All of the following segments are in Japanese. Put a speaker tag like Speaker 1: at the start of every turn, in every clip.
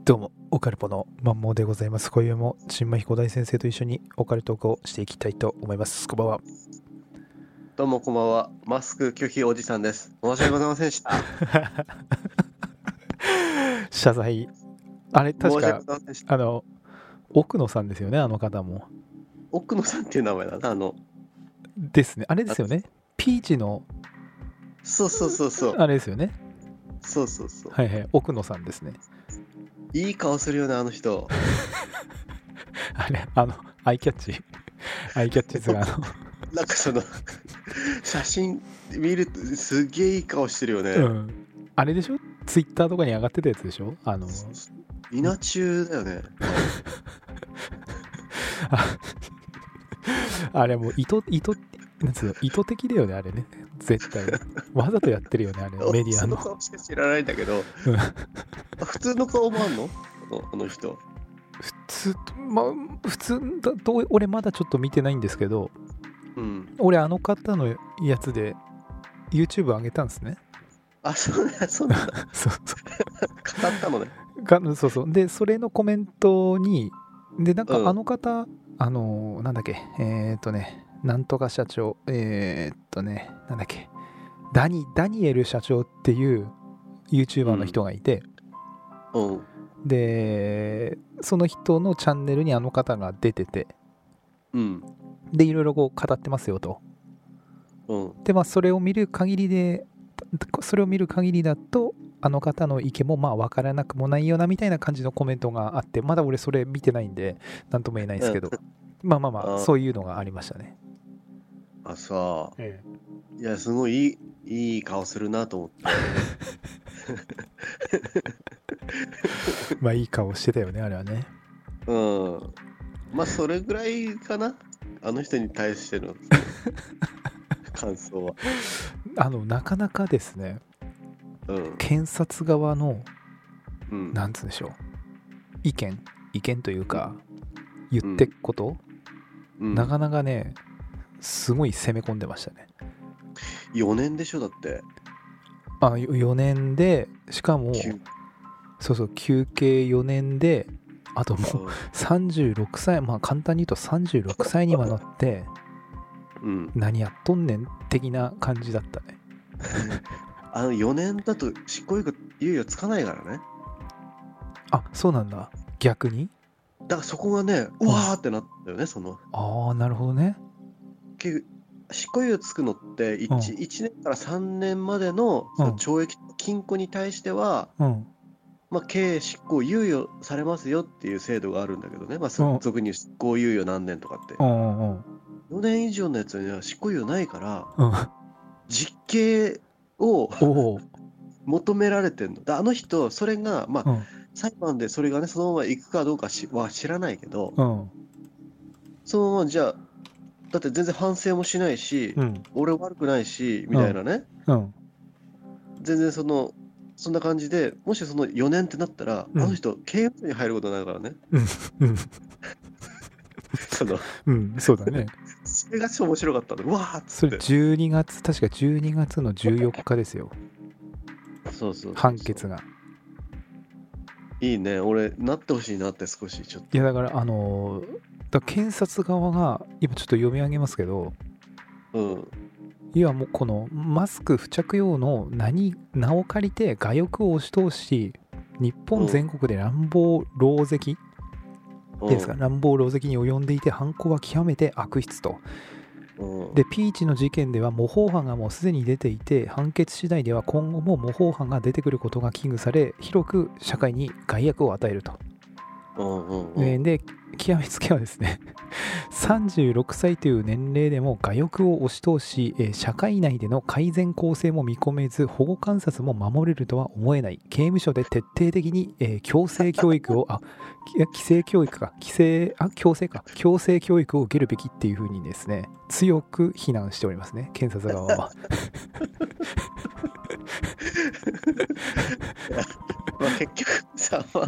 Speaker 1: どうも、オカルポのマンモーでございます。今夜も新米彦大先生と一緒にオカルトークをしていきたいと思います。こんばんは。
Speaker 2: どうもこんばんは。マスク拒否おじさんです。申し訳ございませんでした。
Speaker 1: 謝罪。あれ、確
Speaker 2: 申し訳
Speaker 1: か、
Speaker 2: ございませんでした。
Speaker 1: 奥野さんですよね、あの方も。
Speaker 2: 奥野さんっていう名前だな。
Speaker 1: ですね。あれですよね。ピーチの、
Speaker 2: そうそうそうそう。
Speaker 1: あれですよね。
Speaker 2: そうそうそう。
Speaker 1: はいはい、奥野さんですね。
Speaker 2: いい顔するよね、あの人。
Speaker 1: あれ、アイキャッチ。アイキャッチ図が
Speaker 2: なんかその写真見るとすげえいい顔してるよね。
Speaker 1: うん。あれでしょ？ツイッターとかに上がってたやつでしょ？
Speaker 2: 稲中だよね、顔。
Speaker 1: あれもうなんつうの、意図的だよね、あれね。絶対。わざとやってるよね、あれ、メディアの。
Speaker 2: その顔しか知らないんだけど、
Speaker 1: うん
Speaker 2: 普通の顔もあんの？あの人。
Speaker 1: 普通、まあ、普通だと、俺まだちょっと見てないんですけど、
Speaker 2: うん。
Speaker 1: 俺あの方のやつで YouTube 上げたんですね。
Speaker 2: あ、そうなんだ。
Speaker 1: そうそ
Speaker 2: 語ったのね。
Speaker 1: そうそう。で、それのコメントに、で、なんか
Speaker 2: うん。
Speaker 1: あの方、なんだっけ、なんとか社長、なんだっけ、ダニエル社長っていう YouTuber の人がいて、
Speaker 2: うん。
Speaker 1: で、その人のチャンネルにあの方が出てて、
Speaker 2: うん。
Speaker 1: で、いろいろこう語ってますよと。
Speaker 2: うん。
Speaker 1: で、まあ、それを見る限りだと、あの方の意見もまあ分からなくもないよなみたいな感じのコメントがあって、まだ俺それ見てないんで、なんとも言えないんですけど、まあまあまあ、
Speaker 2: あ
Speaker 1: そういうのがありましたね。
Speaker 2: さ、
Speaker 1: え
Speaker 2: いや、すごいいい顔するなと思って。
Speaker 1: まあいい顔してたよね、あれはね。
Speaker 2: うん。まあ、それぐらいかな。あの人に対しての感想は。
Speaker 1: なかなかですね、
Speaker 2: うん。
Speaker 1: 検察側の、
Speaker 2: うん。
Speaker 1: なんつうんでしょう、意見というか、言
Speaker 2: うん。
Speaker 1: ってくこと、
Speaker 2: うん
Speaker 1: なかなかね、すごい攻め込んでましたね。
Speaker 2: 4年でしょ、だって。
Speaker 1: 4年で、しかも、
Speaker 2: 9。
Speaker 1: そうそう、休憩4年で、あともう
Speaker 2: うん。
Speaker 1: 36歳、まあ簡単に言うと36歳にはなって、
Speaker 2: うん。
Speaker 1: 何やっとんねん的な感じだったね。
Speaker 2: 4年だと執行猶予つかないからね。
Speaker 1: あ、そうなんだ。逆に。
Speaker 2: だからそこがね、うわーってなったよね、
Speaker 1: ああ、なるほどね。
Speaker 2: 結局執行猶予つくのって 1年から3年までのその
Speaker 1: うん
Speaker 2: 懲役、禁錮に対しては、
Speaker 1: うん
Speaker 2: まあ、刑執行猶予されますよっていう制度があるんだけどね、まあ、
Speaker 1: うん
Speaker 2: 俗に執行猶予何年とかって。
Speaker 1: うんうん
Speaker 2: 4年以上のやつには執行猶予ないから、
Speaker 1: うん。
Speaker 2: 実刑を
Speaker 1: おお。
Speaker 2: 求められてんの。あの人、それが、まあ、
Speaker 1: うん
Speaker 2: 裁判でそれがね、そのまま行くかどうかは知らないけど、
Speaker 1: うん
Speaker 2: そのままじゃあ、だって全然反省もしないし、
Speaker 1: うん
Speaker 2: 俺悪くないし、みたいなね、
Speaker 1: うん
Speaker 2: 全然そんな感じで、もしその4年ってなったら、
Speaker 1: うん
Speaker 2: あの人、刑務所に入ることになるからね。
Speaker 1: うん
Speaker 2: その、
Speaker 1: うん、そうだね。
Speaker 2: それが超面白かったの。うわーっつ
Speaker 1: それ
Speaker 2: って。
Speaker 1: 12月、確か12月の14日ですよ。
Speaker 2: そうそうそうそう。
Speaker 1: 判決が。
Speaker 2: いいね。俺、なってほしいなって少しちょっと。
Speaker 1: いやだから検察側が今ちょっと読み上げますけど、
Speaker 2: うん。
Speaker 1: いやもうこのマスク不着用の名を借りて我欲を押し通し、日本全国で乱暴狼藉っていうんですか、乱暴狼藉に及んでいて、犯行は極めて悪質と。で、ピーチの事件では模倣犯がもうすでに出ていて、判決次第では今後も模倣犯が出てくることが危惧され、広く社会に害悪を与えると。で、極めつけはですね、36歳という年齢でも我欲を押し通し、社会内での改善構成も見込めず、保護観察も守れるとは思えない。刑務所で徹底的に、強制教育を、規制教育か、強制教育を受けるべきっていうふうにですね、強く非難しておりますね、検察側は。
Speaker 2: まあ結局さ、まあ
Speaker 1: うん、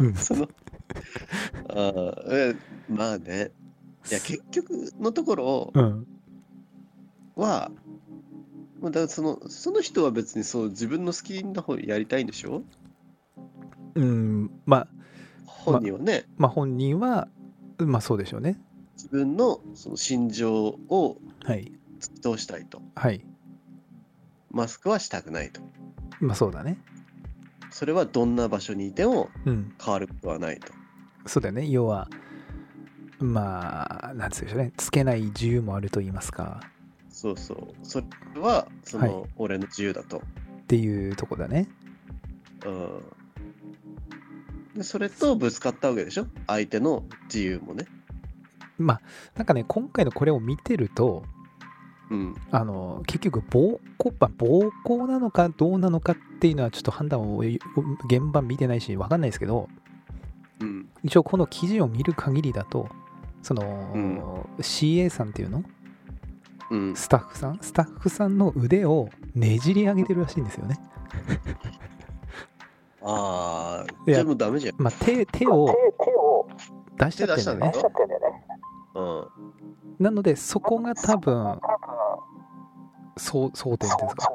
Speaker 2: まあね。いや、結局のところ
Speaker 1: うん、
Speaker 2: は、だからその人は別にそう自分の好きな方やりたいんでしょ？
Speaker 1: うん、まあ、
Speaker 2: 本人はね、
Speaker 1: 本人はそうでしょうね。
Speaker 2: 自分のその心情を
Speaker 1: はい
Speaker 2: 突き通したいと。
Speaker 1: はい。
Speaker 2: マスクはしたくないと。
Speaker 1: そうだね。
Speaker 2: それはどんな場所にいても
Speaker 1: うん
Speaker 2: 変わることはないと。
Speaker 1: そうだよね。要はなんつうんでしょうね、つけない自由もあると言いますか。
Speaker 2: そうそう。それはその、
Speaker 1: はい
Speaker 2: 俺の自由だと。
Speaker 1: っていうとこだね。
Speaker 2: でそれとぶつかったわけでしょ、相手の自由もね。
Speaker 1: なんかね、今回のこれを見てると、結局暴行なのかどうなのかっていうのはちょっと判断を現場見てないし分かんないですけど、一応この記事を見る限りだと、その、CA さんっていうの、スタッフさんの腕をねじり上げてるらしいんですよね。
Speaker 2: ああ、
Speaker 1: いや
Speaker 2: じゃあもうダメじゃん。
Speaker 1: 手を出しちゃってるんだよね。なのでそこが多分争点ですか。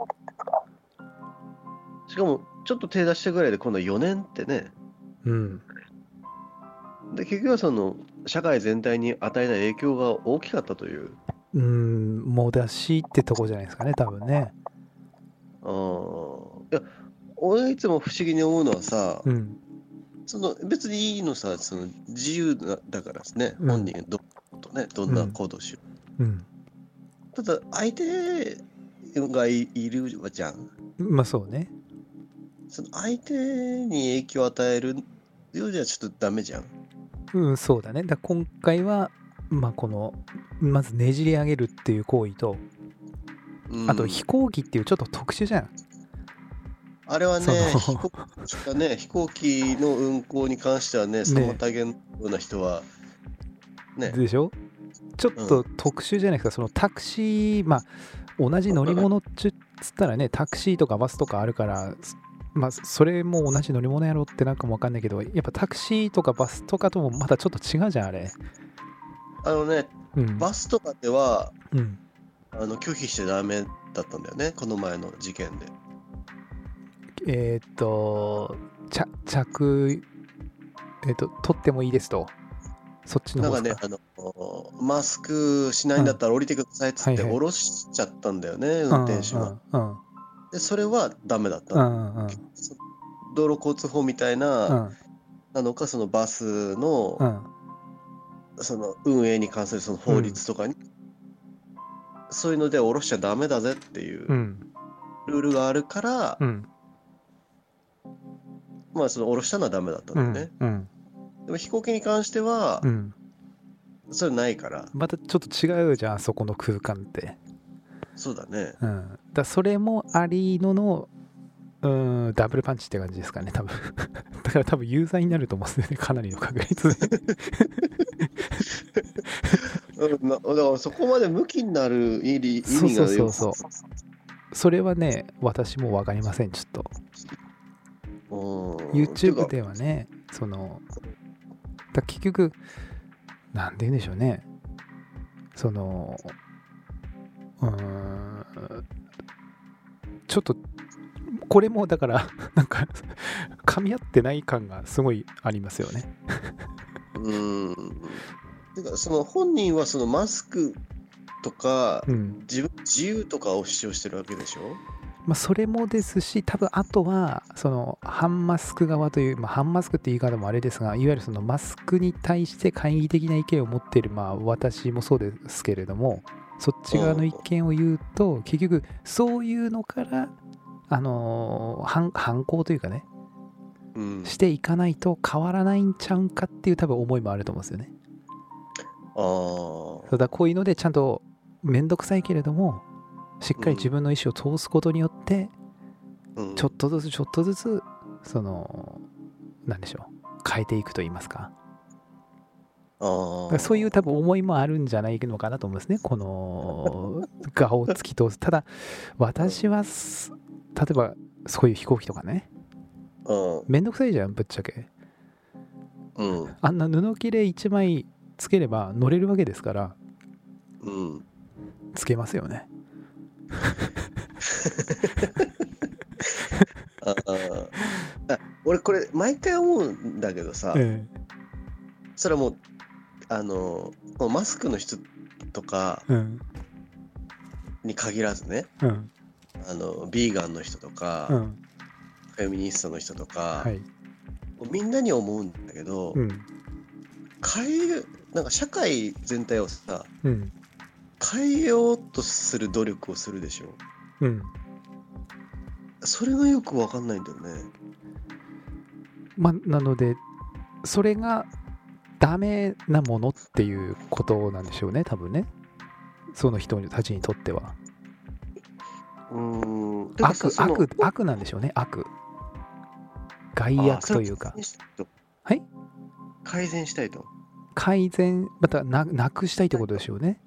Speaker 2: しかもちょっと手出したぐらいで今度4年ってね。で結局はその社会全体に与えた影響が大きかったという。
Speaker 1: もうだしってとこじゃないですかね、多分ね。
Speaker 2: いや、俺がいつも不思議に思うのはさ、その別にいいのさ、その自由だからですね、本人がどんな行動しよう。ただ相手がいるじゃん。
Speaker 1: そうね。
Speaker 2: その相手に影響を与えるようじゃちょっとダメじゃん。
Speaker 1: そうだね。今回はこのまずねじり上げるっていう行為と、あと飛行機っていうちょっと特殊じゃん。
Speaker 2: あれはね、飛行機の運航に関してはね、妨げのような人はね。
Speaker 1: でしょ？ちょっと特殊じゃないですか。そのタクシー、同じ乗り物っつったらね、タクシーとかバスとかあるから、それも同じ乗り物やろってなんかもわかんないけど、やっぱタクシーとかバスとかともまたちょっと違うじゃん、あれ。
Speaker 2: バスとかでは、拒否しちゃダメだったんだよね、この前の事件で。
Speaker 1: 取ってもいいですと。そっちの方ですか。
Speaker 2: なんかね、マスクしないんだったら降りてくださいっつって降ろしちゃったんだよね、運転手が。で、それはダメだった。道路交通法みたいなのか、そのバスの、その運営に関するその法律とかに、そういうので降ろしちゃダメだぜっていうルールがあるから、その降ろしたのはダメだったんだよね。でも飛行機に関しては、それないから。
Speaker 1: またちょっと違うじゃん、そこの空間って。
Speaker 2: そうだね。
Speaker 1: それもありのダブルパンチって感じですかね、多分。だから多分有罪になると思うんですよね、かなりの確率で。
Speaker 2: だからそこまで向きになる意味がよく。
Speaker 1: それはね、私も分かりません、ちょっと。YouTube ではね、結局、なんて言うんでしょうね。ちょっと、これもだから、なんか、噛み合ってない感がすごいありますよね。
Speaker 2: てか、その本人はそのマスクとか、自由とかを主張してるわけでしょ？
Speaker 1: それもですし、多分あとはその反マスク側という、反マスクって言い方もあれですが、いわゆるそのマスクに対して懐疑的な意見を持っている、私もそうですけれども、そっち側の意見を言うと、結局そういうのから反抗というかね、していかないと変わらないんちゃうんかっていう多分思いもあると思うんですよね。そうだ、こういうのでちゃんと面倒くさいけれども、しっかり自分の意思を通すことによって、ちょっとずつなんでしょう、変えていくと言いますか。そういう多分思いもあるんじゃないのかなと思うんですね、この画を突き通す。ただ私は例えばそういう飛行機とかね、めんどくさいじゃん、ぶっちゃけ。あんな布切れ1枚つければ乗れるわけですから、つけますよね。
Speaker 2: 俺これ毎回思うんだけどさ、 それはもうこのマスクの人とかに限らずね、ビーガンの人とか、フェミニストの人とか、みんなに思うんだけど、なんか社会全体をさ、変えようとする努力をするでしょ。それがよく分かんないんだよね。
Speaker 1: なのでそれがダメなものっていうことなんでしょうね、多分ね。その人たちにとっては。悪なんでしょうね、悪。害悪というか。はい？
Speaker 2: 改善したいと。
Speaker 1: 改善、またなくしたいってことでしょうね。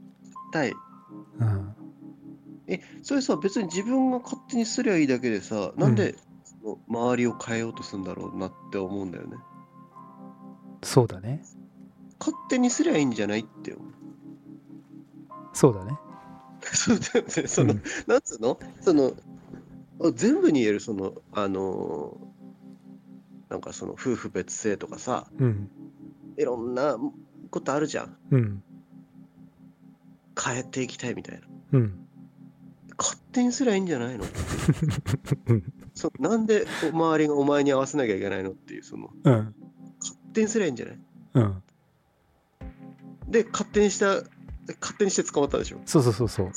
Speaker 2: それさ、別に自分が勝手にすりゃいいだけでさ、なんで周りを変えようとするんだろうなって思うんだよね。
Speaker 1: そうだね。
Speaker 2: 勝手にすりゃいいんじゃないってよ。
Speaker 1: そうだね。
Speaker 2: そうだよね。なんつうの全部に言えるなんかその夫婦別姓とかさ、いろんなことあるじゃん。変えていきたいみたいな。勝手にすりゃいいんじゃないのなんで周りがお前に合わせなきゃいけないのっていう、勝手にすりゃいいんじゃない？で、勝手にして捕まったでしょ。
Speaker 1: そう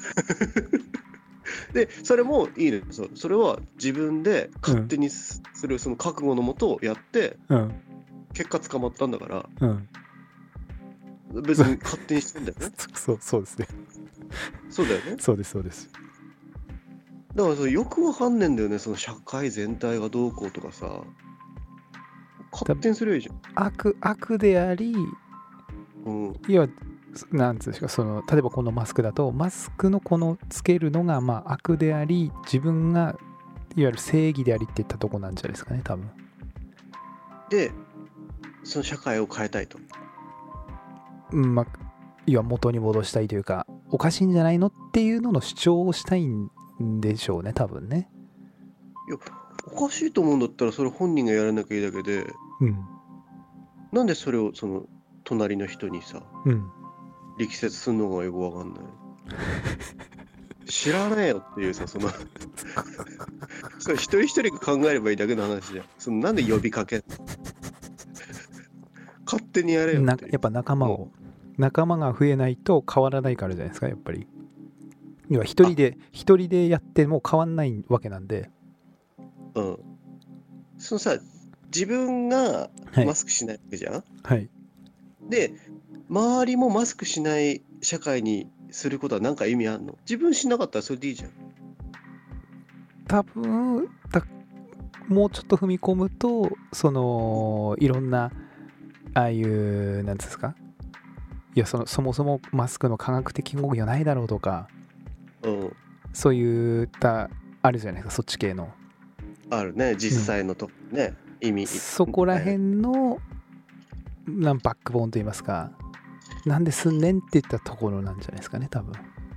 Speaker 2: で、それもいいね。それは自分で勝手にする、その覚悟のもとやって、結果捕まったんだから、別に勝手にしてんだよね。
Speaker 1: そうですね。
Speaker 2: そうだよね。
Speaker 1: そうです。
Speaker 2: だからよくわかんねえんだよね、その社会全体がどうこうとかさ。勝手にすればいいじゃん。
Speaker 1: 悪であり、いや、なんつうんですか、例えばこのマスクだと、マスクのこのつけるのが悪であり、自分がいわゆる正義でありっていったとこなんじゃないですかね、多分。
Speaker 2: で、その社会を変えたいと。
Speaker 1: いわ元に戻したいというか、おかしいんじゃないのっていうのの主張をしたいんでしょうね、多分ね。
Speaker 2: いや、おかしいと思うんだったら、それ本人がやらなきゃいいだけで、なんでそれを隣の人にさ、力説するのがよくわかんない。知らねえよっていうさ、それ一人一人が考えればいいだけの話じゃん。なんで呼びかけ勝手にやれよっていう。
Speaker 1: やっぱ仲間が増えないと変わらないからじゃないですか、やっぱり。要は一人でやっても変わんないわけなんで。
Speaker 2: さ、自分がマスクしないわけじゃん。で、周りもマスクしない社会にすることは何か意味あるの？自分しなかったらそれでいいじゃん。
Speaker 1: 多分もうちょっと踏み込むと、いろんなああいうなんですか、いやそもそもマスクの科学的語彙ないだろうとか、そういったあるじゃないですか、そっち系の。
Speaker 2: あるね、実際のね、意味。
Speaker 1: そこら辺のバックボーンといいますか、なんですんねんって言ったところなんじゃないですかね、多分。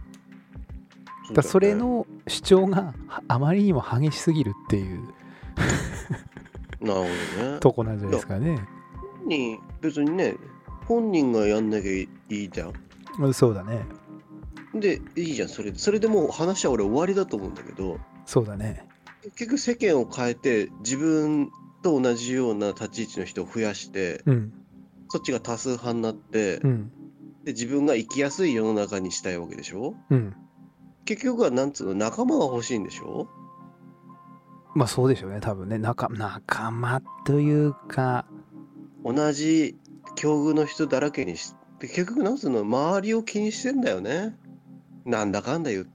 Speaker 1: それの主張があまりにも激しすぎるっていう
Speaker 2: なるほどね。
Speaker 1: とこなんじゃないですかね。
Speaker 2: 別にね、本人がやんなきゃいいじゃん。
Speaker 1: そうだね。
Speaker 2: で、いいじゃん、それでもう話は俺終わりだと思うんだけど。
Speaker 1: そうだね。
Speaker 2: 結局世間を変えて、自分と同じような立ち位置の人を増やして、そっちが多数派になって、で自分が生きやすい世の中にしたいわけでしょ。結局は仲間が欲しいんでしょ。
Speaker 1: そうでしょうね、多分ね。仲間というか、
Speaker 2: 同じ境遇の人だらけにして、結局周りを気にしてんだよね、なんだかんだ言って。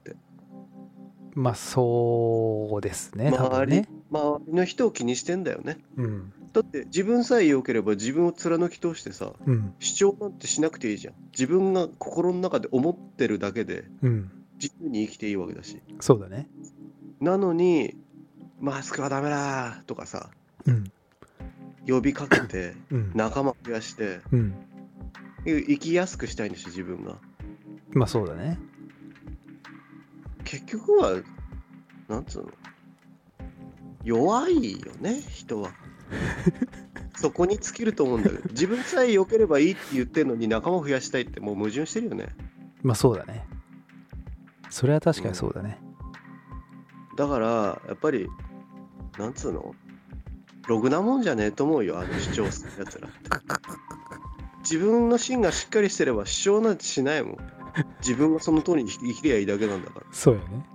Speaker 1: そうですね、多分ね。
Speaker 2: 周りの人を気にしてんだよね。だって自分さえ良ければ自分を貫き通してさ、主張なんてしなくていいじゃん。自分が心の中で思ってるだけで、自由に生きていいわけだし。
Speaker 1: そうだね。
Speaker 2: なのにマスクはダメだとかさ、呼びかけて仲間増やして、生きやすくしたいんですよ、自分が。
Speaker 1: そうだね。
Speaker 2: 結局はなんつうの、弱いよね、人は。 そこに尽きると思うんだけど、自分さえ良ければいいって言ってるのに仲間を増やしたいってもう矛盾してるよね。
Speaker 1: まあそうだね。それは確かにそうだね。
Speaker 2: だからやっぱりなんつうの、ログなもんじゃねえと思うよ、あの主張するやつらって。自分の芯がしっかりしてれば主張なんてしないもん。自分がその通りに生きりゃいいだけなんだから。
Speaker 1: そうよね。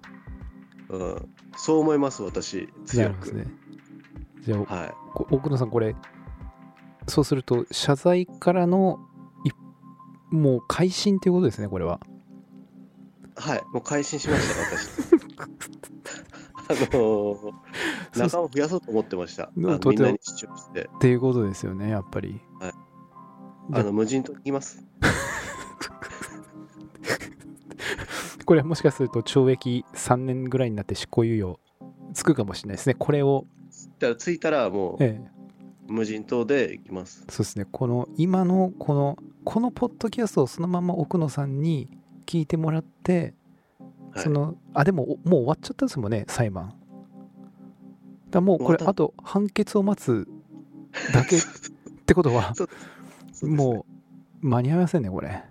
Speaker 2: そう思います、私、強く。
Speaker 1: なるほどね。じゃあ、
Speaker 2: はい、
Speaker 1: 奥野さん、これ、そうすると、謝罪からのもう改心ということですね、これは。
Speaker 2: はい、もう改心しました、私。仲間を増やそうと思ってました。みんなに主張して。
Speaker 1: っていうことですよね、やっぱり。
Speaker 2: はい。無人島に行きます。
Speaker 1: これはもしかすると懲役3年ぐらいになって執行猶予つくかもしれないですね。これを。
Speaker 2: 着いたらもう、無人島で行きます。
Speaker 1: そうですね。今のこのポッドキャストをそのまま奥野さんに聞いてもらって、でももう終わっちゃったんですもんね、裁判。だもうこれあと判決を待つだけってことはもう間に合いませんね、これ。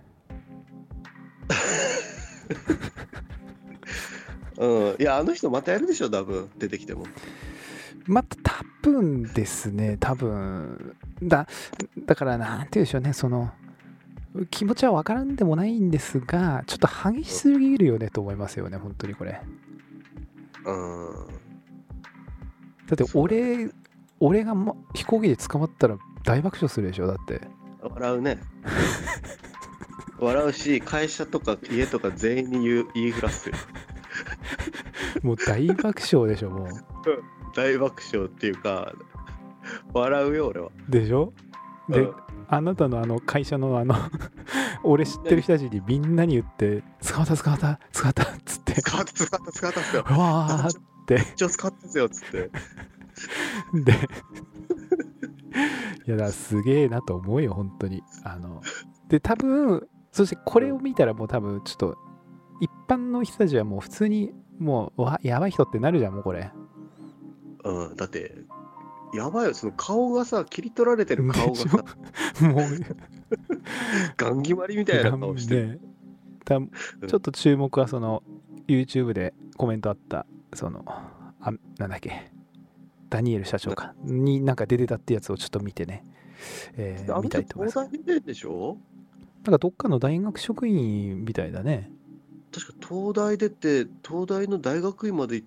Speaker 2: いや、あの人またやるでしょ、多分出てきても。
Speaker 1: また多分ですね、多分だからなんて言うんでしょうね、その気持ちは分からんでもないんですが、ちょっと激しすぎるよねと思いますよね、本当にこれ。だって俺が、飛行機で捕まったら大爆笑するでしょ、だって。
Speaker 2: 笑うね。笑うし、会社とか家とか全員に言いふらすよ。
Speaker 1: もう大爆笑でしょ、もう。
Speaker 2: 大爆笑っていうか、笑うよ、俺は。
Speaker 1: でしょ。で、あなたの会社の俺知ってる人たちにみんなに言って、捕まったっつって。
Speaker 2: 捕まったっすよ。
Speaker 1: わーって。
Speaker 2: 一応捕まったっすよ、つって。
Speaker 1: で、いやすげえなと思うよ、本当に。で、多分、そしてこれを見たらもう多分、ちょっと、一般の人たちはもう普通に、もう、やばい人ってなるじゃん、もうこれ。
Speaker 2: だって、やばいよ、その顔がさ、切り取られてる顔がさ、もう、ガン決まりみたいな顔してる。
Speaker 1: ちょっと注目は、YouTube でコメントあった、なんだっけ、ダニエル社長かになんか出てたってやつをちょっと見てね、見たいと思います。
Speaker 2: 東大出てるでしょ？
Speaker 1: なんかどっかの大学職員みたいだね。
Speaker 2: 確か東大出て、東大の大学院まで行って、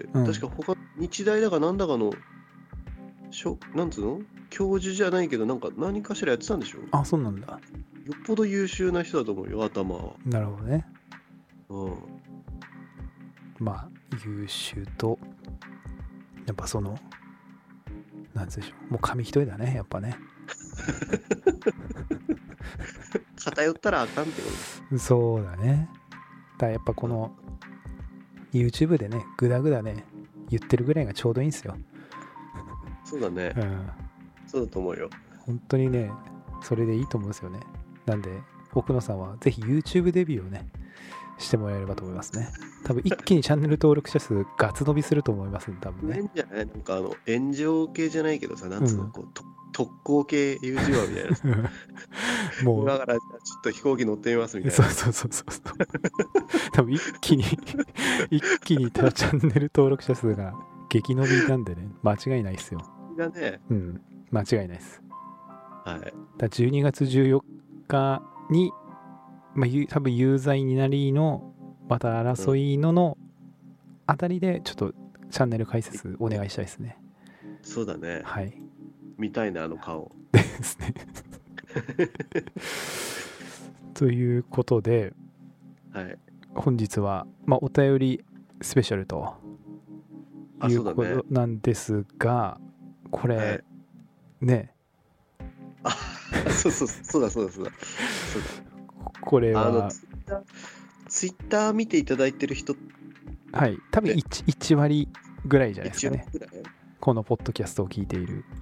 Speaker 2: 確か日大だかなんだかの、なんつうの？教授じゃないけど、何かしらやってたんでしょ？
Speaker 1: あ、そうなんだ。
Speaker 2: よっぽど優秀な人だと思うよ、頭は。
Speaker 1: なるほどね。まあ、優秀と、やっぱなんでしょう、もう紙一重だね、やっぱね。
Speaker 2: 偏ったらあかんってこと。
Speaker 1: そうだね。やっぱこの YouTube でね、グダグダね、言ってるぐらいがちょうどいいんですよ。
Speaker 2: そうだね。そうだと思うよ。
Speaker 1: 本当にね、それでいいと思うんですよね。なんで、奥野さんはぜひ YouTube デビューをね、してもらえればと思いますね。多分一気にチャンネル登録者数ガツ伸びすると思いますね、多分ね。
Speaker 2: いいんじゃない？炎上系じゃないけどさ、なんつうの、特攻系 YouTuber みたいな。もう。だから、ちょっと飛行機乗ってみますみたいな。
Speaker 1: そう。多分一気にチャンネル登録者数が激伸びなんでね、間違いないですよ。
Speaker 2: だね。
Speaker 1: 間違いないです。
Speaker 2: はい。
Speaker 1: だ12月14日に、多分有罪になりの、また争いのあたりで、ちょっとチャンネル開設お願いしたいですね。
Speaker 2: そうだね。
Speaker 1: はい。
Speaker 2: 見たいな、あの顔。
Speaker 1: ですね。ということで、本日は、お便りスペシャルということなんですが、これ、ね。
Speaker 2: そうだ。
Speaker 1: これは、
Speaker 2: ツイッター見ていただいてる人、
Speaker 1: はい、多分 1割ぐらいじゃないですかね。このポッドキャストを聞いている。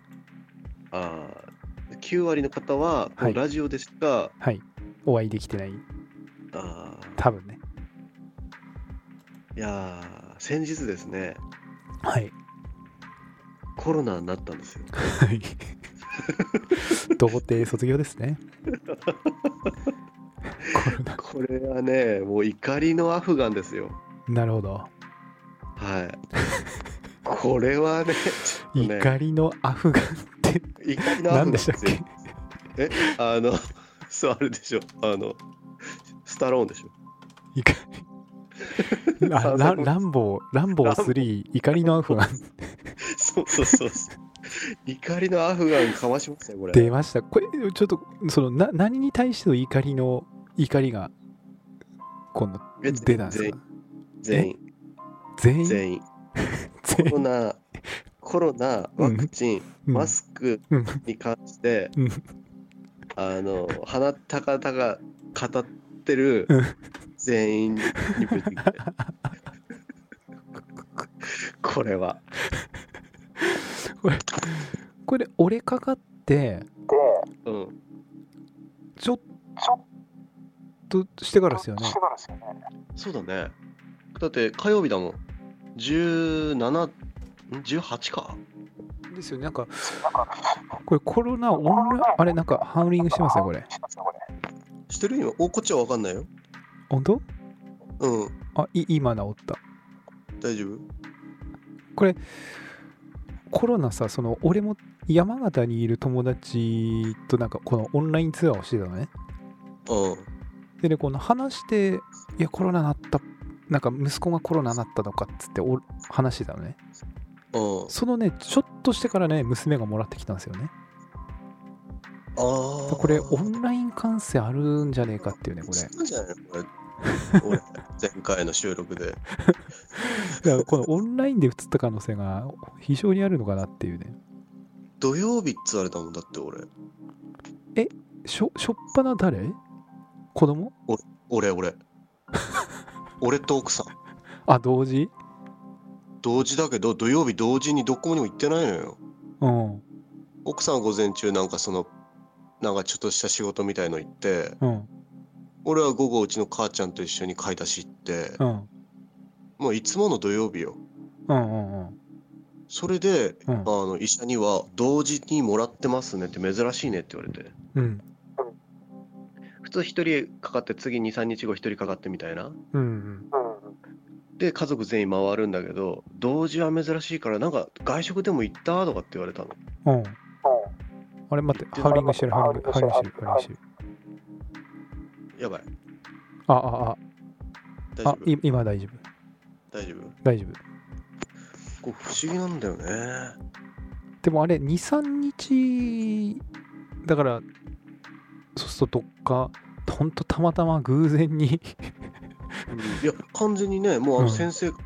Speaker 2: 9割の方は、ラジオでしか、
Speaker 1: お会いできてない。多分ね。
Speaker 2: いやー、先日ですね。
Speaker 1: はい。
Speaker 2: コロナになったんですよ。
Speaker 1: はい。 童貞卒業ですね。コロナ。
Speaker 2: これはね、もう怒りのアフガンですよ。
Speaker 1: なるほど。
Speaker 2: はい。これはね、ちょっとね、
Speaker 1: 怒りのアフガンって
Speaker 2: 怒りのア
Speaker 1: 何
Speaker 2: フガンですよ。
Speaker 1: でしたっけ？
Speaker 2: そう、あれでしょ。スタローンでしょ。
Speaker 1: 怒りあランボー3、怒りのアフガン。
Speaker 2: そう。怒りのアフガンかましましたよ、これ。
Speaker 1: 出ました。これ、ちょっと、何に対しての怒りが、今度、出たんですか？
Speaker 2: 全員。
Speaker 1: 全員
Speaker 2: コロナ、ワクチン、マスクに関して、鼻高々語ってる全員にぶつけて。これは。
Speaker 1: これ、俺かかって、ちょっとしてからですよね。
Speaker 2: そうだね。だって火曜日だもん。18か。
Speaker 1: ですよね。なんか、これコロナオンライン、あれ、なんかハウリングしてますね、これ。
Speaker 2: してる今。こっちは分かんないよ。
Speaker 1: 本当？
Speaker 2: うん。
Speaker 1: 今治った。
Speaker 2: 大丈夫？
Speaker 1: これ、コロナさ、俺も山形にいる友達となんかこのオンラインツアーをしてたのね。でね、この話して、いや、コロナなった、なんか息子がコロナなったのかっつって話してたのね。そのね、ちょっとしてからね、娘がもらってきたんですよね。これ、オンライン感染あるんじゃねえかっていうね、これ。
Speaker 2: そうじゃないのこれ。俺、前回の収録で。
Speaker 1: だからこのオンラインで移った可能性が非常にあるのかなっていうね。
Speaker 2: 土曜日っつわれたもんだって俺。
Speaker 1: しょっぱな誰？子供？
Speaker 2: 俺。俺と奥さん。
Speaker 1: 同時
Speaker 2: だけど、土曜日同時にどこにも行ってないのよ。奥さんは午前中なんかなんかちょっとした仕事みたいの行って、俺は午後うちの母ちゃんと一緒に買い出し行って、もういつもの土曜日よ。それで、医者には同時にもらってますねって珍しいねって言われて。普通一人かかって次2、3日後一人かかってみたいな。で家族全員回るんだけど、同時は珍しいからなんか外食でも行ったとかって言われたの。
Speaker 1: あれ待って、ハウリングしてる。
Speaker 2: やばい。
Speaker 1: 大丈夫？今大丈夫。大丈夫。
Speaker 2: こう不思議なんだよね。
Speaker 1: でもあれ2、3日だから、そうするとどっかほんとたまたま偶然に
Speaker 2: いや完全にね、もう先生から、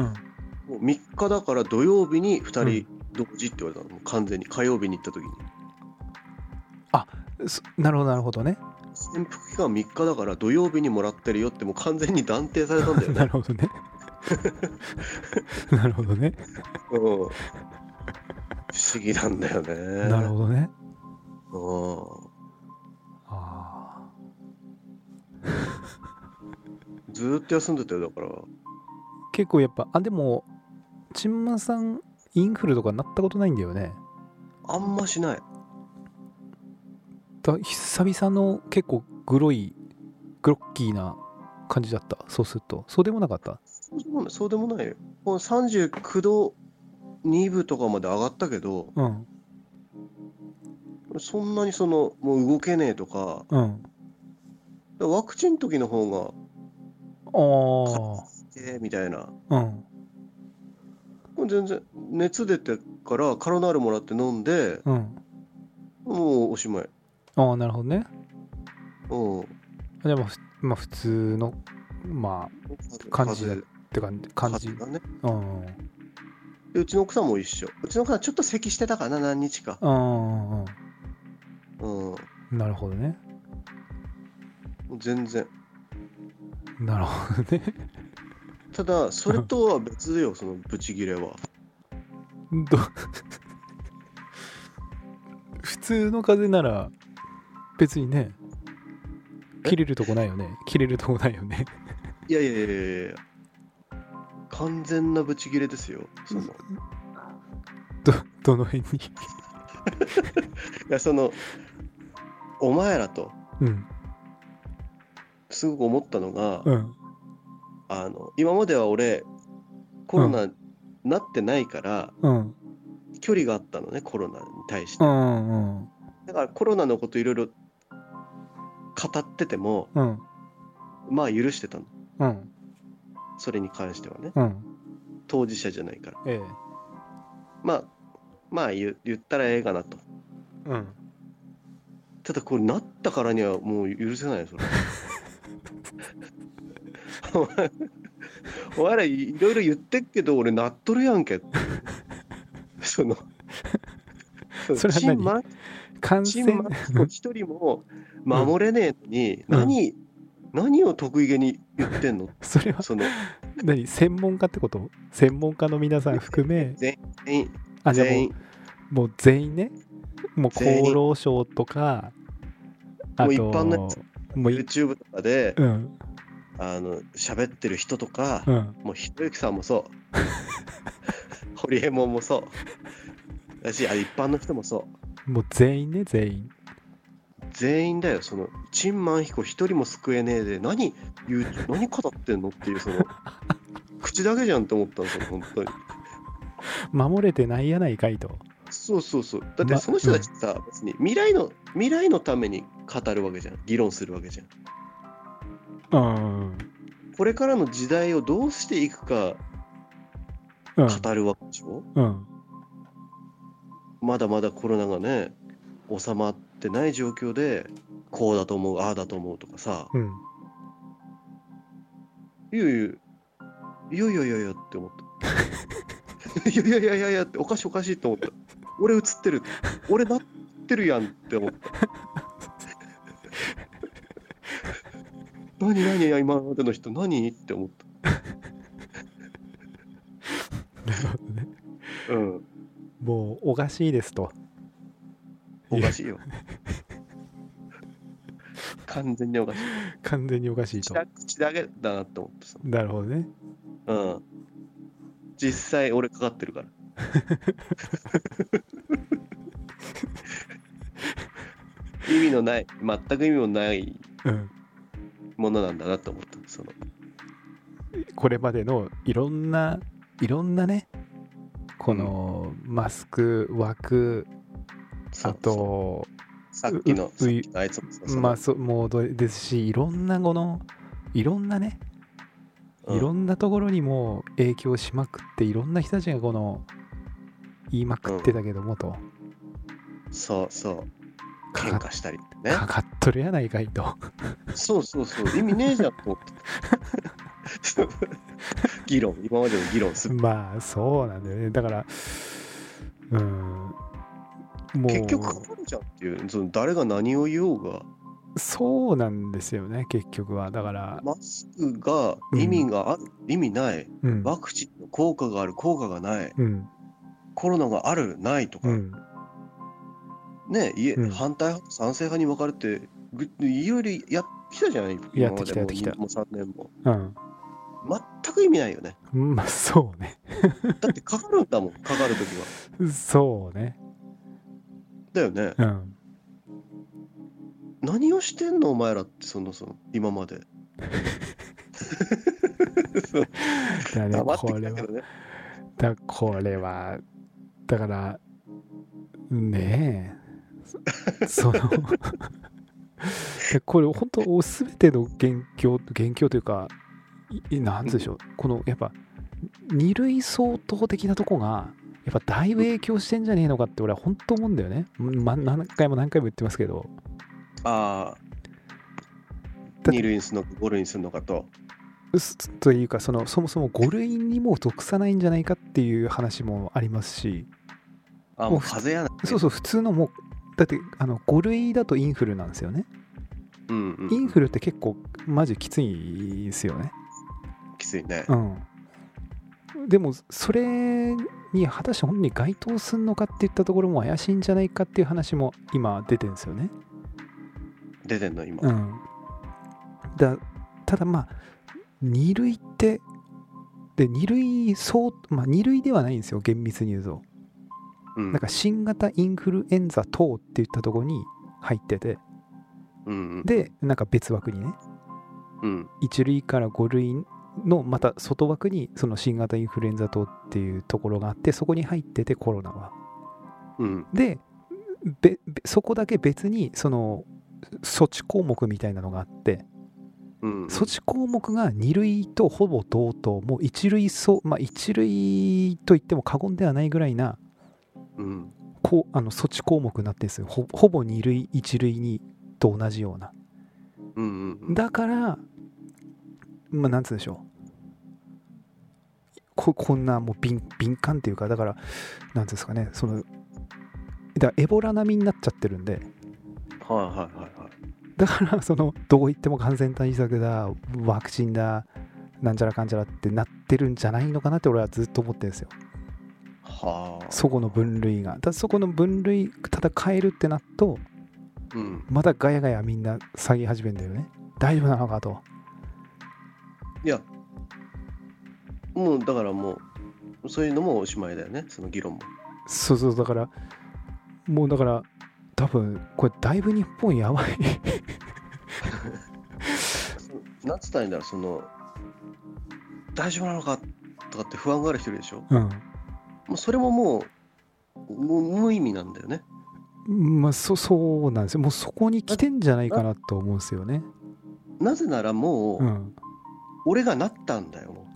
Speaker 2: もう3日だから土曜日に2人同時って言われたの。もう完全に火曜日に行った時に。
Speaker 1: なるほどね。
Speaker 2: 潜伏期間3日だから土曜日にもらってるよってもう完全に断定されたんだよね。
Speaker 1: なるほどね。なるほどね。
Speaker 2: 不思議なんだよね。
Speaker 1: なるほどね。
Speaker 2: ずーっと休んでたよ、だから。
Speaker 1: 結構やっぱでもちんまさんインフルとかなったことないんだよね。
Speaker 2: あんましない。
Speaker 1: 久々の結構グロッキーな感じだった。そうするとそうでもなかった？
Speaker 2: そうでもないよ。もう39度2分とかまで上がったけど、そんなにもう動けねえとか、ワクチンの時の方がみたいな。全然熱出てからカロナールもらって飲んで、もうおしまい。
Speaker 1: なるほどね。じゃあまあ普通の感じだって感じ
Speaker 2: だね。でうちの奥さんも一緒。うちの奥さんちょっと咳してたかな、何日か。
Speaker 1: なるほどね。
Speaker 2: 全然。
Speaker 1: なるほどね。
Speaker 2: ただそれとは別よ、そのブチギレは。
Speaker 1: 普通の風邪なら別にね、切れるとこないよね。い
Speaker 2: や完全なブチギレですよ。
Speaker 1: どの辺に
Speaker 2: いやお前らとすごく思ったのが、今までは俺コロナなってないから、距離があったのね、コロナに対して。だからコロナのこといろいろ語ってても、まあ許してたの。それに関してはね。当事者じゃないから。まあ言ったらええかなと。ただこれなったからにはもう許せないよ、それ。お前らいろいろ言ってっけど俺なっとるやんけって。それはチンマン一人も守れねえのに、何を得意げに言ってんの？
Speaker 1: それは何、専門家ってこと？専門家の皆さん含め
Speaker 2: 全員
Speaker 1: もう全員ね、もう厚労省とか、あと
Speaker 2: もう一般の YouTube とかで喋ってる人とか、もうひろゆきさんもそうホリエモンもそうだし、一般の人もそう、
Speaker 1: もう全員ね、
Speaker 2: 全員だよ。チンマン彦一人も救えねえで何語ってんのっていう、口だけじゃんって思ったんですよ、本当に。
Speaker 1: 守れてないやないかいと。
Speaker 2: そう。だってその人たちさ、別に未来のために語るわけじゃん。議論するわけじゃん。これからの時代をどうしていくか語るわけでしょ。まだまだコロナがね、収まってない状況で、こうだと思う、ああだと思うとかさ。いやって思った。いやっておかしいって思った。俺映ってる。俺なってるやんって思った。何今までの人何って思った。
Speaker 1: なるほどね。もうおかしいですと。
Speaker 2: おかしいよ。完全におかしい。
Speaker 1: 完全におかしいと。
Speaker 2: 口だけだなって思ってさ。
Speaker 1: なるほどね。
Speaker 2: 実際俺かかってるから。意味のない、全く意味のないものなんだなと思った。
Speaker 1: これまでのいろんなね、このマスク枠、あと
Speaker 2: さっきのあいつも
Speaker 1: モードですし、いろんなね、いろんなところにも影響しまくって、いろんな人たちが言いまくってたけどもと。
Speaker 2: そう喧嘩したりね。
Speaker 1: かかっとるやないかいと。
Speaker 2: そう意味ねえじゃんと思って。今までの議論する。
Speaker 1: まあそうなんだよね。だから
Speaker 2: もう結局かかるじゃんっていう、誰が何を言おうが。
Speaker 1: そうなんですよね、結局は。だから
Speaker 2: マスクが意味がある、意味ない、ワクチンの効果がある、効果がない、コロナがあるないとか、ね、反対派と賛成派に分かれていろいろやってきたじゃない。
Speaker 1: やってきた。
Speaker 2: もう3年も。全く意味ないよね。
Speaker 1: まあそうね。
Speaker 2: だってかかるんだもん、かかるときは。
Speaker 1: そうね。
Speaker 2: だよね。何をしてんのお前らって、今まで。
Speaker 1: これはだからねえこれ本当全ての元凶というか、なんでしょう、このやっぱ二類相当的なとこがやっぱだいぶ影響してんじゃねえのかって俺は本当思うんだよね。何回も言ってますけど。
Speaker 2: 2類にするのか5類にするのかと。
Speaker 1: というかそもそも5類にも属さないんじゃないかっていう話もありますし。
Speaker 2: もう風邪やな。
Speaker 1: 普通のもうだって5類だとインフルなんですよね。インフルって結構マジきついですよね。
Speaker 2: きついね。
Speaker 1: でもそれに果たして本当に該当するのかっていったところも怪しいんじゃないかっていう話も今出てるんですよね。
Speaker 2: 出てんの今。
Speaker 1: ただまあ2類ってで2類ではないんですよ、厳密に言うと。
Speaker 2: うん
Speaker 1: なんか新型インフルエンザ等って言ったところに入ってて、
Speaker 2: うん
Speaker 1: でなんか別枠にね、
Speaker 2: うん
Speaker 1: 1類から5類のまた外枠にその新型インフルエンザ等っていうところがあって、そこに入っててコロナは。
Speaker 2: うん
Speaker 1: でそこだけ別にその措置項目みたいなのがあって、
Speaker 2: うん
Speaker 1: 措置項目が2類とほぼ同等、もう1類まあ1類と言っても過言ではないぐらいな
Speaker 2: うん
Speaker 1: 措置項目になってるんですよ。ほぼ2類1類にと同じような。
Speaker 2: うんうん
Speaker 1: だからまあなんつうんでしょう、こんなもう敏感っていうか、だからなんていうんですかね、そのだからエボラ並みになっちゃってるんで、
Speaker 2: はいはいはいはい。
Speaker 1: だからそのどこ行っても感染対策だ、ワクチンだ、なんちゃらかんちゃらってなってるんじゃないのかなって俺はずっと思ってるんですよ。
Speaker 2: はあ。
Speaker 1: そこの分類が。そこの分類ただ変えるってなっと、またガヤガヤみんな詐欺始めるんだよね。大丈夫なのかと。
Speaker 2: いや、もうだからもうそういうのもおしまいだよね、その議論も。
Speaker 1: そうそう、だからもうだから多分これだいぶ日本やばい
Speaker 2: なんつったらいいんだろう、その大丈夫なのかとかって不安がある人いるでしょ。
Speaker 1: うん
Speaker 2: もうそれももう無意味なんだよね。
Speaker 1: まあそうなんですよ。もうそこに来てんじゃないかなと思うんですよね。
Speaker 2: なぜならもう、俺がなったんだよ。も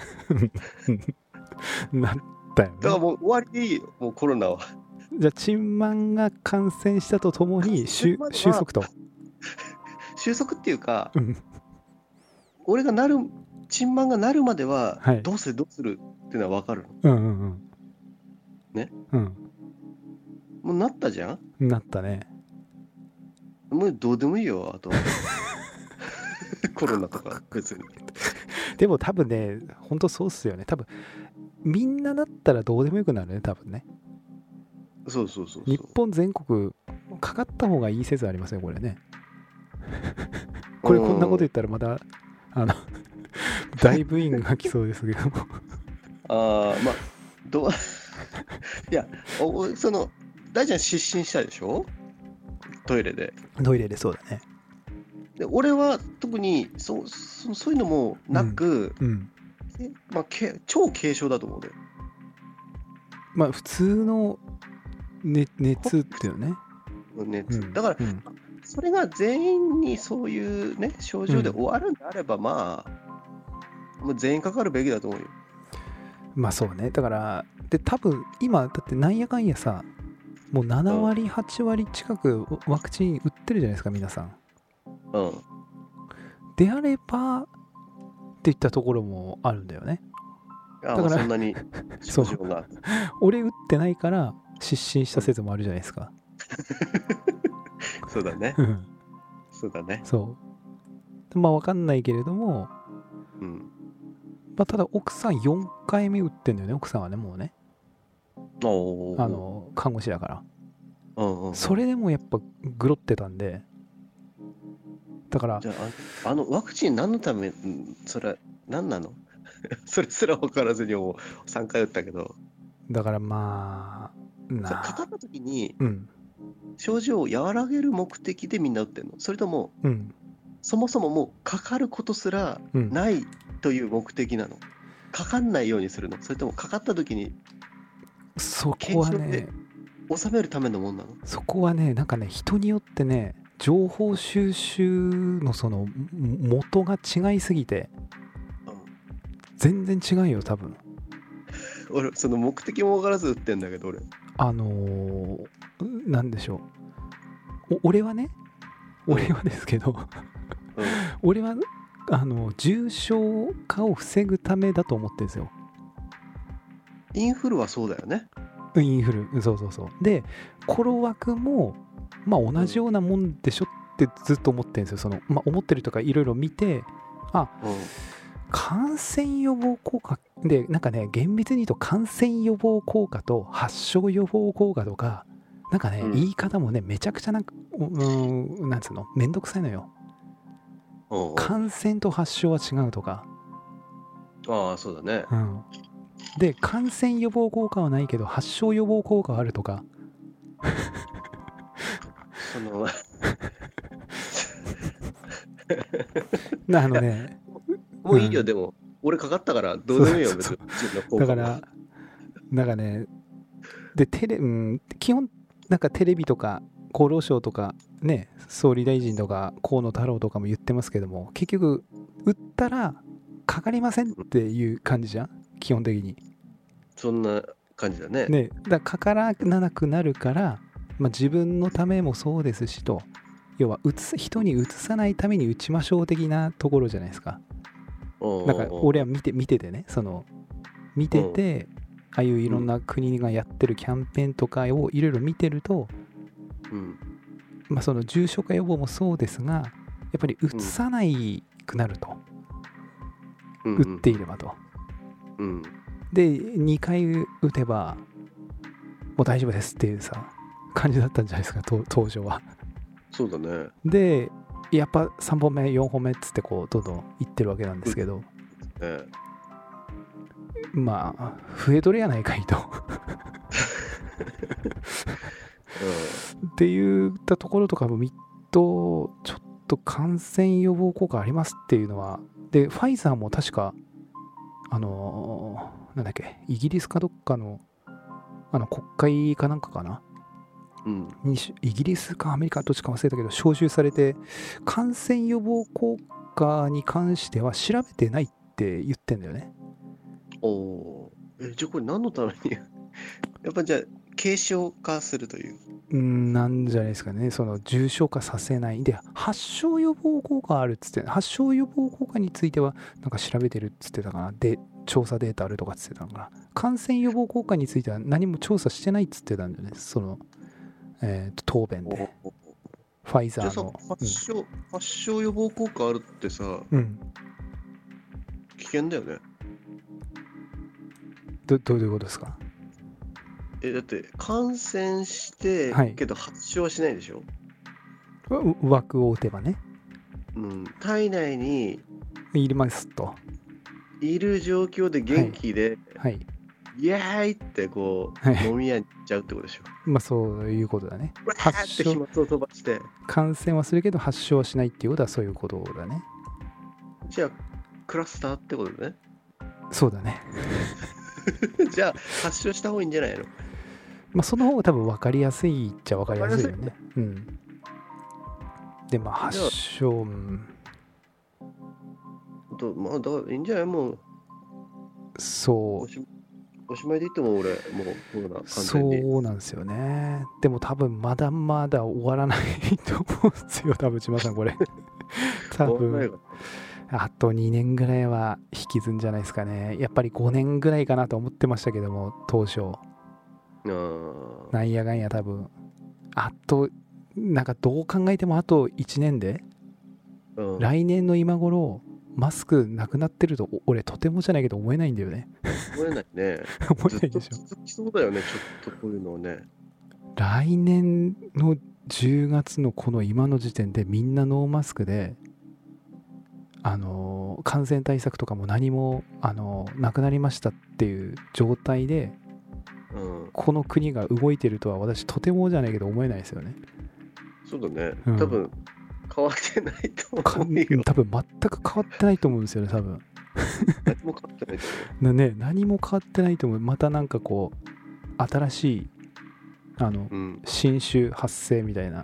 Speaker 1: なったよね。
Speaker 2: だからもう終わりでいいよ、もうコロナは。
Speaker 1: じゃあチンマンが感染したとともに収束と。
Speaker 2: 収束っていうか、
Speaker 1: うん
Speaker 2: 俺がチンマンがなるまでは、
Speaker 1: はい
Speaker 2: どうするっていうのは分かる
Speaker 1: うん。
Speaker 2: ね。
Speaker 1: うん。
Speaker 2: もうなったじゃん。
Speaker 1: なったね。
Speaker 2: もうどうでもいいよ、あと。コロナとか別に。
Speaker 1: でも多分ね、本当そうっすよね。多分みんななったらどうでもよくなるね、多分ね。
Speaker 2: そうそうそうそう。
Speaker 1: 日本全国かかった方がいい説ありますよ、これね。これこんなこと言ったらまた大ブーイングが来そうですけども
Speaker 2: まあいやその大ちゃん失神したでしょ、トイレで。
Speaker 1: そうだね。
Speaker 2: で俺は特にそういうのもなく、まあ、超軽症だと思うね。
Speaker 1: まあ普通の、熱っていうね。
Speaker 2: 熱、だから、それが全員にそういうね症状で終わるんであれば、まあもう全員かかるべきだと思うよ。
Speaker 1: まあそうね。だから多分今だってなんやかんやさ、もう7割8割近くワクチン打ってるじゃないですか、皆さん。であればっていったところもあるんだよね。
Speaker 2: だからそんなに症状が
Speaker 1: 俺打ってないから失神した説もあるじゃないですか。
Speaker 2: そうだね。そうだね。
Speaker 1: まあ分かんないけれども、まあ、ただ奥さん4回目打ってんだよね、奥さんはね、もうね。看護師だから。それでもやっぱグロってたんで、だから
Speaker 2: じゃあワクチン何のため、それ何なのそれすら分からずにもう3回打ったけど。
Speaker 1: だからまあ
Speaker 2: かかった時に、症状を和らげる目的でみんな打ってんの？それとも、そもそももうかかることすらないという目的なの？かかんないようにするの？それともかかった時に
Speaker 1: そこはね
Speaker 2: 収めるためのもんなの？
Speaker 1: そこはね、なんかね、人によってね、情報収集のその元が違いすぎて、全然違うよ、多分。
Speaker 2: 俺その目的も分からず打ってんだけど、俺
Speaker 1: なんでしょう、俺はですけど俺は重症化を防ぐためだと思ってるんですよ。
Speaker 2: インフルはそうだよね。
Speaker 1: インフル、そうでコロワクもまあ同じようなもんでしょってずっと思ってるんですよ。思ってるとかいろいろ見て、感染予防効果で、なんかね、厳密に言うと感染予防効果と発症予防効果とか、なんかね、言い方もね、めちゃくちゃなんつうの、めんどくさいのよ。感染と発症は違うとか。
Speaker 2: そうだね。
Speaker 1: で感染予防効果はないけど発症予防効果はあるとか
Speaker 2: その
Speaker 1: ね
Speaker 2: もういいよ、でも俺かかったからどうでもいいよ、別に
Speaker 1: だからなんかねで基本なんかテレビとか厚労省とかね総理大臣とか河野太郎とかも言ってますけども、結局打ったらかかりませんっていう感じじゃん基本的に。
Speaker 2: そんな感じだね。
Speaker 1: ね、だからかからなくなるから、自分のためもそうですしと、要は人にうつさないために打ちましょう的なところじゃないですか。だから俺は見ててね、見てて、ああいういろんな国がやってるキャンペーンとかをいろいろ見てると、その重症化予防もそうですが、やっぱりうつさないくなると、打っていればと。で2回打てばもう大丈夫ですっていう感じだったんじゃないですか、当初は。
Speaker 2: そうだね。
Speaker 1: でやっぱ3本目4本目っつってどんどんいってるわけなんですけど、増えとるやないかいとって言ったところとかも見っとちょっと感染予防効果ありますっていうのは。でファイザーも確かなんだっけ、イギリスかどっかの国会かなんかかな、イギリスかアメリカどっちか忘れたけど招集されて、感染予防効果に関しては調べてないって言ってんだよね。
Speaker 2: じゃあこれ何のためにやっぱじゃあ軽症化するという
Speaker 1: なんじゃないですかね。重症化させないで、発症予防効果あるっつって、発症予防効果についてはなんか調べてるっつってたかな。で調査データあるとかっつってたのかな。感染予防効果については何も調査してないっつってたんだよね、答弁で。ファイザーの。
Speaker 2: 発症予防効果あるってさ、危険だよね。
Speaker 1: どういうことですか？
Speaker 2: だって感染して、けど発症はしないでしょ。
Speaker 1: 枠を打てばね。
Speaker 2: 体内に
Speaker 1: いりますと。
Speaker 2: いる状況で元気で、イエーイって飲み屋に行っちゃうってことでしょ。
Speaker 1: そういうことだね。
Speaker 2: 発症飛沫を飛ばして
Speaker 1: 感染はするけど発症はしないっていうことはそういうことだね。
Speaker 2: じゃあクラスターってことね。
Speaker 1: そうだね
Speaker 2: じゃあ発症した方がいいんじゃないの？
Speaker 1: その方が多分分かりやすいっちゃ分かりやすいよね。で発症
Speaker 2: だからいいんじゃない？もうおしまいでいっても俺もうコロナ完全に。
Speaker 1: そうなんですよね。でも多分まだまだ終わらないと思うんですよ、多分千葉さんこれ多分あと2年ぐらいは引きずんじゃないですかね。やっぱり5年ぐらいかなと思ってましたけども、当初なんやがんや多分なんかどう考えてもあと1年で、来年の今頃マスクなくなってると俺とてもじゃないけど思えないんだよね。
Speaker 2: 思えないね。
Speaker 1: 思えないでしょ。
Speaker 2: 続きそうだよね、ちょっとこういうのはね。
Speaker 1: 来年の10月のこの今の時点でみんなノーマスクで感染対策とかも何もなくなりましたっていう状態で、この国が動いてるとは私とてもじゃないけど思えないですよね。
Speaker 2: そうだね、多分変わってないと思うよ。
Speaker 1: 多分全く変わってないと思うんですよね、多分。
Speaker 2: 何も変わってないと思う。
Speaker 1: 何も変わってないと思う。またなんか新しい新種発生みたいな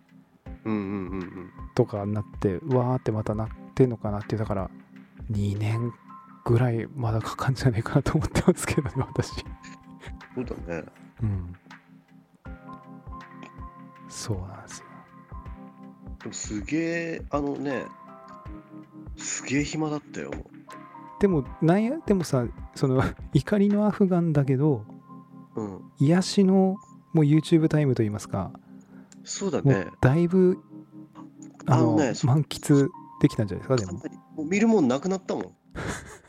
Speaker 1: とかになってわーってまたなってんのかなって。だから2年ぐらいまだかかんじゃないかなと思ってますけどね、私。
Speaker 2: そうだね。
Speaker 1: そうなんですよ。
Speaker 2: でもすげえすげえ暇だったよ。
Speaker 1: でもさ、怒りのアフガンだけど、癒しのもう YouTube タイムといいますか、
Speaker 2: そうだね。
Speaker 1: だいぶ満喫できたんじゃないですか。でも
Speaker 2: 見るもんなくなったもん